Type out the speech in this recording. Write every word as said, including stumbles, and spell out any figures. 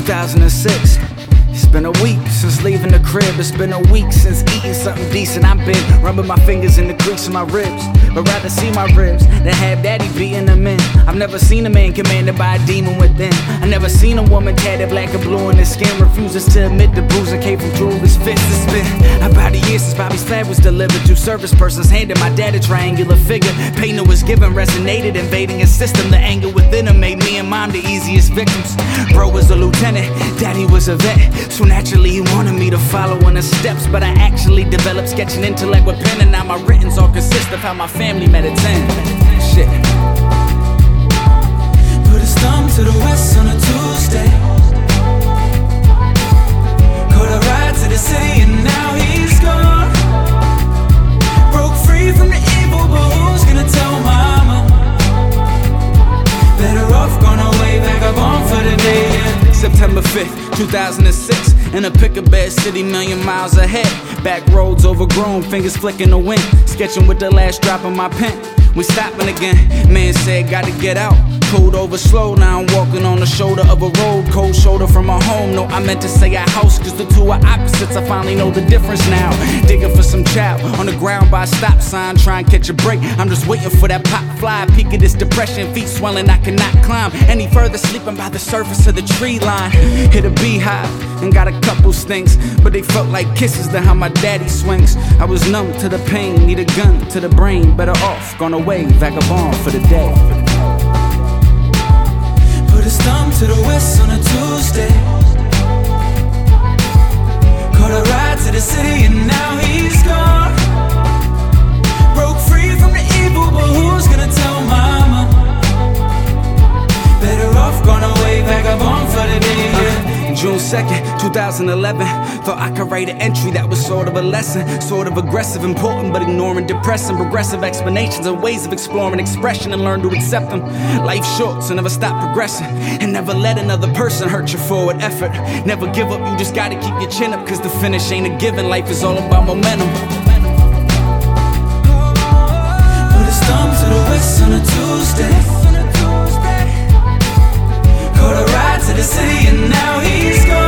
thousand six. It's been a week since leaving the crib. It's been a week since eating something decent. I've been rubbing my fingers in the crease of my ribs, but rather see my ribs than have daddy beating them in. I've never seen a man commanded by a demon within. I never seen a woman tatted black and blue in her skin refuses to admit the bruising came from Julie's fist. It's been about a year since Bobby's flag was delivered. Two service persons handed my dad a triangular figure. Pain that was given resonated, invading his system. The anger within him made me and mom the easiest victims. Bro was a lieutenant, daddy was a vet. So naturally he wanted me to follow in his steps, but I actually developed sketching intellect with pen, and now my writings all consist of how my family met its end. Shit. Put his thumb to the west on a Tuesday. Caught a ride to the city and now he's gone. Broke free from the evil, but who's gonna tell mama? Better off gone away, vagabond for the day, yeah. September fifth, two thousand six, in a pick-a-bed city, million miles ahead. Back roads overgrown, fingers flicking the wind, sketching with the last drop of my pen. We stopping again, man said gotta get out. Pulled over slow, now I'm walking on the shoulder of a road. Cold shoulder from my home, no I meant to say a house, cause the two are opposites, I finally know the difference now. Digging for some chow, on the ground by a stop sign, try and catch a break. I'm just waiting for that pop fly, peak of this depression, feet swelling, I cannot climb any further, sleeping by the surface of the tree line. Hit a beehive, and got a couple stinks, but they felt like kisses to how my daddy swings. I was numb to the pain, need a gun to the brain, better off, gone away, vagabond for the day. Put his thumb to the west on a Tuesday. Caught a ride to the city and now he's gone. Broke free from the evil, but who's gonna tell mama? Better off gone away, vagabond for the day, yeah. June second, two thousand eleven. Thought I could write an entry that was sort of a lesson, sort of aggressive, important, but ignoring, depressing, progressive explanations and ways of exploring expression, and learn to accept them. Life's short, so never stop progressing, and never let another person hurt your forward effort. Never give up, you just gotta keep your chin up, cause the finish ain't a given, life is all about momentum. Put his thumb to the west on a Tuesday. Caught a ride to the city and now he's gone.